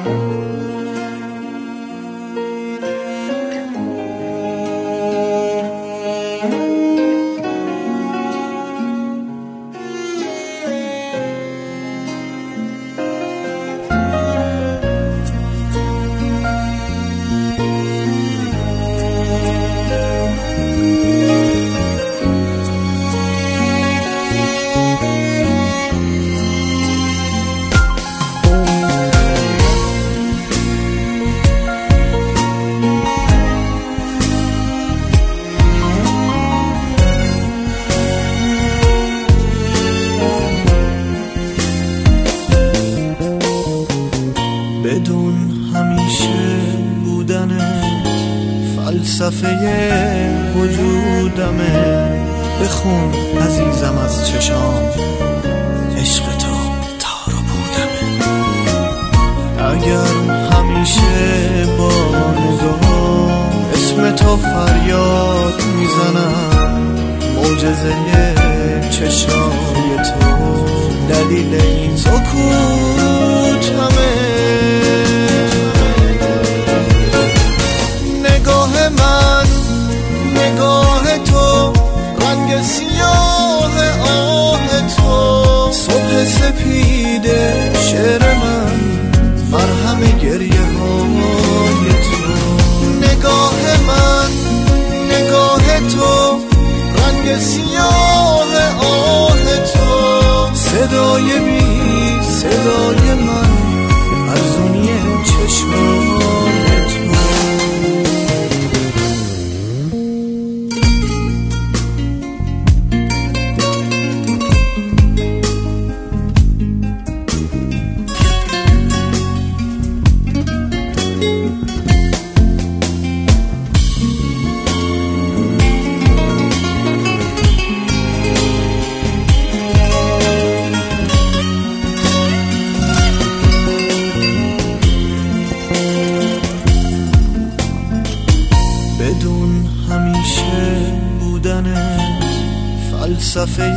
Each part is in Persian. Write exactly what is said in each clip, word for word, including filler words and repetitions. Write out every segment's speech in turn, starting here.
بدون همیشه بودنت فلسفه وجودمه. بخون عزیزم از چشام عشق تو تار و پودمه. اگر همیشه با نگاه اسم تو فریاد میزنم، معجزه چشای تو دلیل این سکوت همه. نگاه من، نگاه تو، رنگ سیاه آه تو، صبح سپیده شعر من، مرهم گریه های تو. نگاه من، نگاه تو، رنگ سیاه آه تو، صدای بی صدای من، ارزونی چشمای تو. بدون همیشه بودنت فلسفه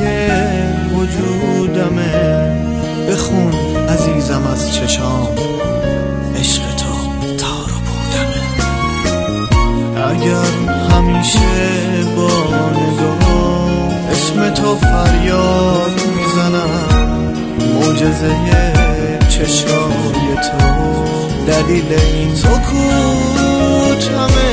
وجودمه. بخون عزیزم از چشام عشق تو تار و پودمه. اگر همیشه با نگاه اسم تو فریاد میزنم، معجزه چشای تو دلیل این سکوت همه.